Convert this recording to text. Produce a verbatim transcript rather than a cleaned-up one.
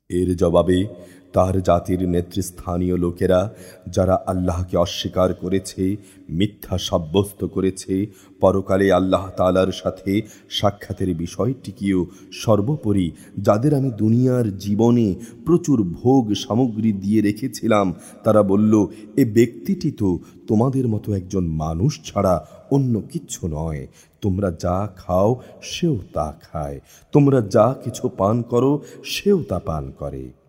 এর জবাবে তার জাতির নেতৃস্থানীয় লোকেরা, যারা আল্লাহকে অস্বীকার করেছে, মিথ্যা সাব্যস্ত করেছে, পরকালে আল্লাহ তাআলার সাথে সাক্ষাতের বিষয়টিকেও সর্বোপরি যাদের আমি দুনিয়ার জীবনে প্রচুর ভোগ সামগ্রী দিয়ে রেখেছিলাম, তারা বলল, এ ব্যক্তিটি তো তোমাদের মতো একজন মানুষ ছাড়া অন্য কিচ্ছু নয়। তোমরা যা খাও সেও তা খায়, তোমরা যা কিছু পান করো সেও তা পান করে।